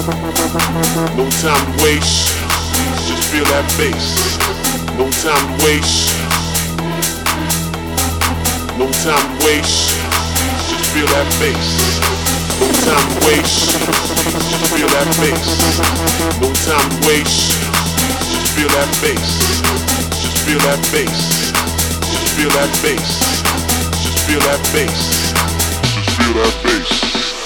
No time to waste. Just feel that bass. No time to waste. No time to waste. Just feel that bass. No time to waste. Just feel that bass. No time to waste. Just feel that bass. Just feel that bass. Just feel that bass. Just feel that bass. Just feel that bass.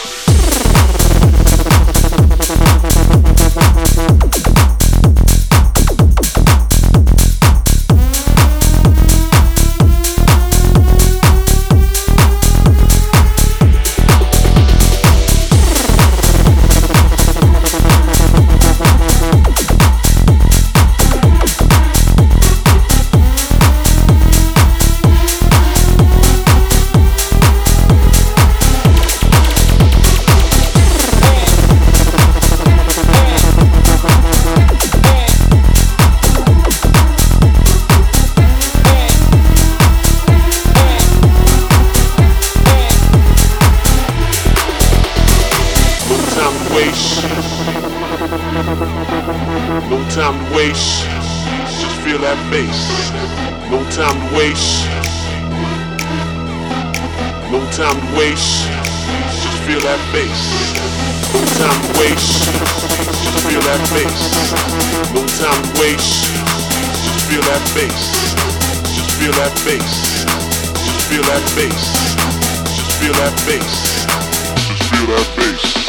No time to waste, just feel that bass. No time to waste. No time to waste, just feel that bass. No time to waste, just feel that bass. No time to waste, just feel that bass. Just feel that bass. Just feel that bass. Just feel that bass. Just feel that bass.